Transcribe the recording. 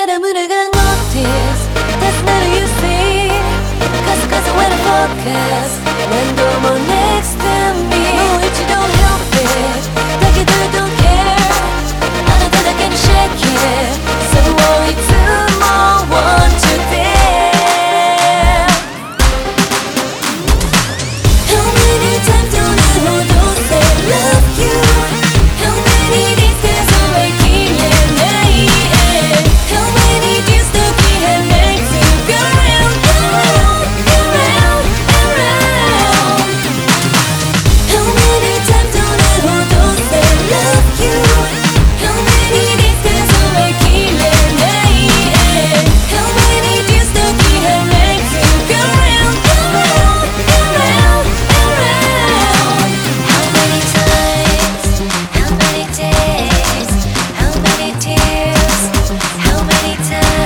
I notice that's not you see. Cause when I focus when no more next to me you don't help it 자기들 don't care 아나도 다 can shake it So only two more want to dare How many times don't I hold on say love you How many days there's always king and night How many days the we have made to go round, go round, go round, go round How many times don't I hold on say love you How many days there's always king and night How many days the we have made to go round, go round, go round, go round How many times, how many days, how many tears, how many times